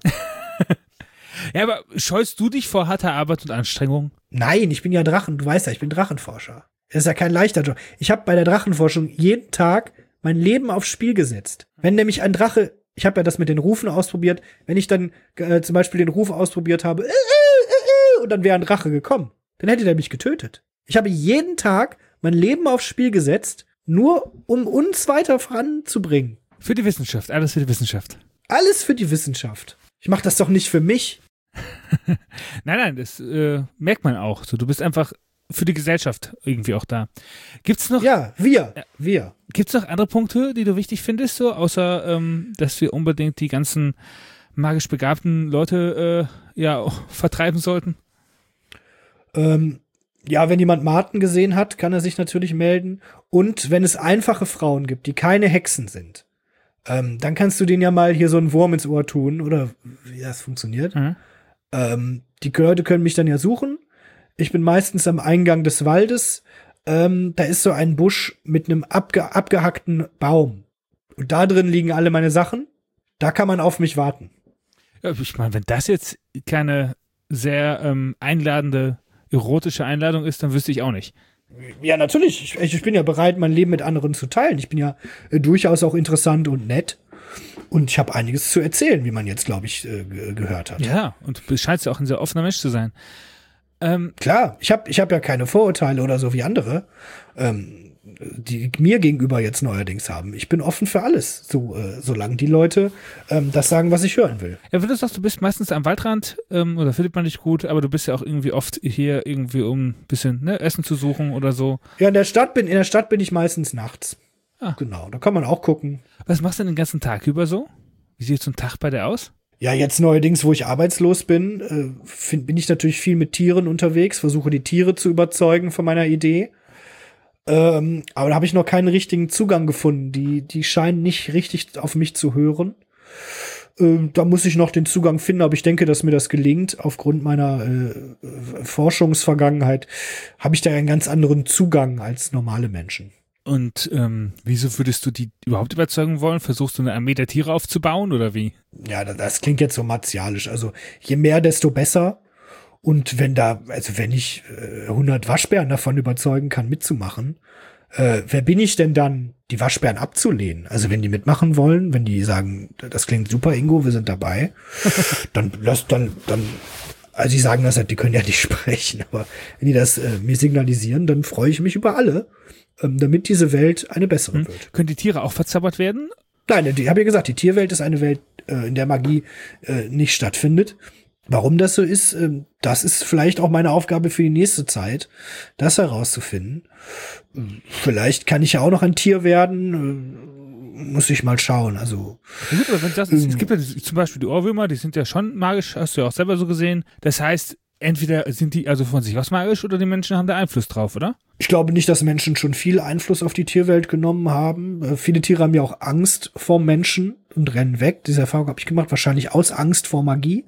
Ja, aber scheust du dich vor harter Arbeit und Anstrengung? Nein, ich bin ja Drachen, du weißt ja, ich bin Drachenforscher. Das ist ja kein leichter Job. Ich habe bei der Drachenforschung jeden Tag mein Leben aufs Spiel gesetzt. Wenn nämlich ein Drache, ich habe ja das mit den Rufen ausprobiert, wenn ich dann äh, zum Beispiel den Ruf ausprobiert habe, äh, äh, äh, und dann wäre ein Drache gekommen, dann hätte der mich getötet. Ich habe jeden Tag mein Leben aufs Spiel gesetzt, nur um uns weiter voranzubringen. Für die Wissenschaft, alles für die Wissenschaft. Alles für die Wissenschaft. Ich mache das doch nicht für mich. Nein, nein, das äh, merkt man auch. So, du bist einfach für die Gesellschaft irgendwie auch da. Gibt's noch? Ja, wir, ja. wir. Gibt's noch andere Punkte, die du wichtig findest, so außer, ähm, dass wir unbedingt die ganzen magisch begabten Leute äh, ja vertreiben sollten? Ähm, ja, wenn jemand Marten gesehen hat, kann er sich natürlich melden. Und wenn es einfache Frauen gibt, die keine Hexen sind, ähm, dann kannst du denen ja mal hier so einen Wurm ins Ohr tun oder wie das funktioniert. Mhm. Ähm, die Leute können mich dann ja suchen. Ich bin meistens am Eingang des Waldes. Ähm, da ist so ein Busch mit einem abge- abgehackten Baum. Und da drin liegen alle meine Sachen. Da kann man auf mich warten. Ja, ich meine, wenn das jetzt keine sehr ähm, einladende, erotische Einladung ist, dann wüsste ich auch nicht. Ja, natürlich. Ich, ich bin ja bereit, mein Leben mit anderen zu teilen. Ich bin ja äh, durchaus auch interessant und nett. Und ich habe einiges zu erzählen, wie man jetzt, glaube ich, äh, ge- gehört hat. Ja, und du scheinst ja auch ein sehr offener Mensch zu sein. Ähm, Klar, ich habe ich hab ja keine Vorurteile oder so wie andere, ähm, die mir gegenüber jetzt neuerdings haben. Ich bin offen für alles, so, äh, solange die Leute ähm, das sagen, was ich hören will. Ja, wenn du sagst, du bist meistens am Waldrand ähm, oder findet man dich gut, aber du bist ja auch irgendwie oft hier irgendwie, um ein bisschen ne, Essen zu suchen oder so. Ja, in der Stadt bin, in der Stadt bin ich meistens nachts. Ah. Genau, da kann man auch gucken. Was machst du denn den ganzen Tag über so? Wie sieht so ein Tag bei dir aus? Ja, jetzt neuerdings, wo ich arbeitslos bin, äh, find, bin ich natürlich viel mit Tieren unterwegs, versuche die Tiere zu überzeugen von meiner Idee. Ähm, aber da habe ich noch keinen richtigen Zugang gefunden. Die, die scheinen nicht richtig auf mich zu hören. Ähm, da muss ich noch den Zugang finden, aber ich denke, dass mir das gelingt. Aufgrund meiner äh, Forschungsvergangenheit habe ich da einen ganz anderen Zugang als normale Menschen. Und ähm, wieso würdest du die überhaupt überzeugen wollen? Versuchst du eine Armee der Tiere aufzubauen oder wie? Ja, das, das klingt jetzt so martialisch. Also je mehr, desto besser. Und wenn da, also wenn ich äh, hundert Waschbären davon überzeugen kann, mitzumachen, äh, wer bin ich denn dann, die Waschbären abzulehnen? Also wenn die mitmachen wollen, wenn die sagen, das klingt super, Ingo, wir sind dabei, dann lass dann, dann, also die sagen das halt, die können ja nicht sprechen, aber wenn die das äh, mir signalisieren, dann freue ich mich über alle, ähm, damit diese Welt eine bessere Hm. wird. Können die Tiere auch verzaubert werden? Nein, ich habe ja gesagt, die Tierwelt ist eine Welt, äh, in der Magie äh, nicht stattfindet. Warum das so ist, äh, das ist vielleicht auch meine Aufgabe für die nächste Zeit, das herauszufinden. Äh, vielleicht kann ich ja auch noch ein Tier werden, äh, muss ich mal schauen. Also Ja gut, aber wenn das, ähm, es gibt ja zum Beispiel die Ohrwürmer, die sind ja schon magisch, hast du ja auch selber so gesehen. Das heißt, entweder sind die also von sich aus magisch oder die Menschen haben da Einfluss drauf, oder? Ich glaube nicht, dass Menschen schon viel Einfluss auf die Tierwelt genommen haben. Äh, viele Tiere haben ja auch Angst vor Menschen und rennen weg. Diese Erfahrung habe ich gemacht, wahrscheinlich aus Angst vor Magie.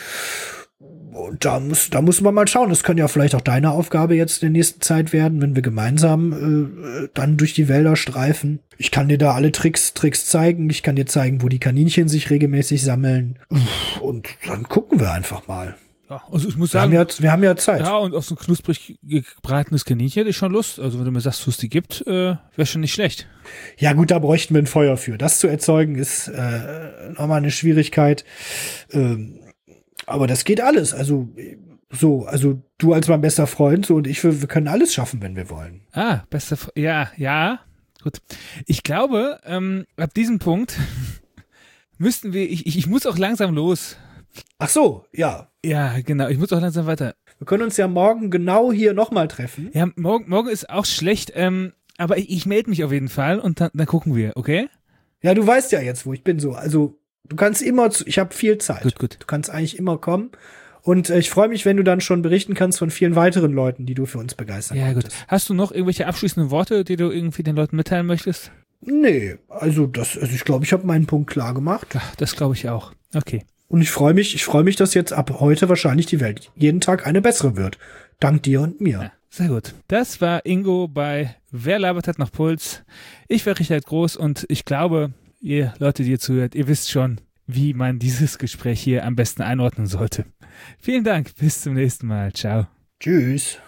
Und da muss, da muss man mal schauen. Das könnte ja vielleicht auch deine Aufgabe jetzt in der nächsten Zeit werden, wenn wir gemeinsam äh, dann durch die Wälder streifen. Ich kann dir da alle Tricks, Tricks zeigen. Ich kann dir zeigen, wo die Kaninchen sich regelmäßig sammeln. Und dann gucken wir einfach mal. Ja, also ich muss Wir haben sagen, ja, wir haben ja Zeit. ja, und auf so ein knusprig gebratenes Kaninchen hätte ich schon Lust. Also wenn du mir sagst, wo es die gibt, äh, wäre schon nicht schlecht. Ja gut, da bräuchten wir ein Feuer für. Das zu erzeugen ist äh, nochmal eine Schwierigkeit. Ähm, aber das geht alles. Also so, also du als mein bester Freund so und ich, wir, wir können alles schaffen, wenn wir wollen. Ah, beste, F- ja, ja, gut. Ich glaube, ähm, ab diesem Punkt müssten wir, ich, ich, ich muss auch langsam los. Ach so, ja. Ja, genau, ich muss auch langsam weiter. Wir können uns ja morgen genau hier nochmal treffen. Ja, morgen, morgen ist auch schlecht, ähm, aber ich, ich melde mich auf jeden Fall und dann, dann gucken wir, okay? Ja, du weißt ja jetzt, wo ich bin so. Also du kannst immer, zu, ich habe viel Zeit. Gut, gut. Du kannst eigentlich immer kommen. Und äh, ich freue mich, wenn du dann schon berichten kannst von vielen weiteren Leuten, die du für uns begeistern Ja, gut. konntest. Hast du noch irgendwelche abschließenden Worte, die du irgendwie den Leuten mitteilen möchtest? Nee, also das, also ich glaube, ich habe meinen Punkt klar gemacht. Ach, das glaube ich auch. Okay. Und ich freue mich, ich freue mich, dass jetzt ab heute wahrscheinlich die Welt jeden Tag eine bessere wird. Dank dir und mir. Ja, sehr gut. Das war Ingo bei Wer labert hat noch Puls. Ich war Richard Groß und ich glaube, ihr Leute, die ihr zuhört, ihr wisst schon, wie man dieses Gespräch hier am besten einordnen sollte. Vielen Dank, bis zum nächsten Mal. Ciao. Tschüss.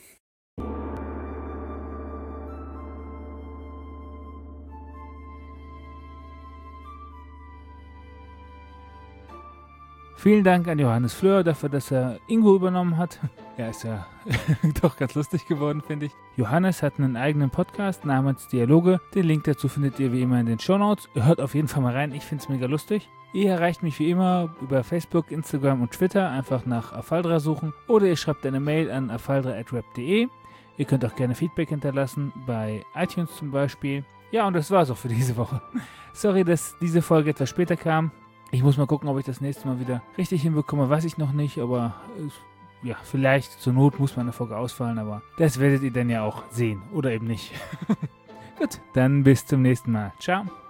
Vielen Dank an Johannes Fleur dafür, dass er Ingo übernommen hat. Ja, ist ja doch ganz lustig geworden, finde ich. Johannes hat einen eigenen Podcast namens Dialoge. Den Link dazu findet ihr wie immer in den Shownotes. Hört auf jeden Fall mal rein, ich finde es mega lustig. Ihr erreicht mich wie immer über Facebook, Instagram und Twitter. Einfach nach Afaldra suchen. Oder ihr schreibt eine Mail an afaldra at web punkt de. Ihr könnt auch gerne Feedback hinterlassen, bei iTunes zum Beispiel. Ja, und das war's auch für diese Woche. Sorry, dass diese Folge etwas später kam. Ich muss mal gucken, ob ich das nächste Mal wieder richtig hinbekomme. Weiß ich noch nicht, aber äh, ja, vielleicht zur Not muss meine Folge ausfallen, aber das werdet ihr dann ja auch sehen oder eben nicht. Gut, dann bis zum nächsten Mal. Ciao.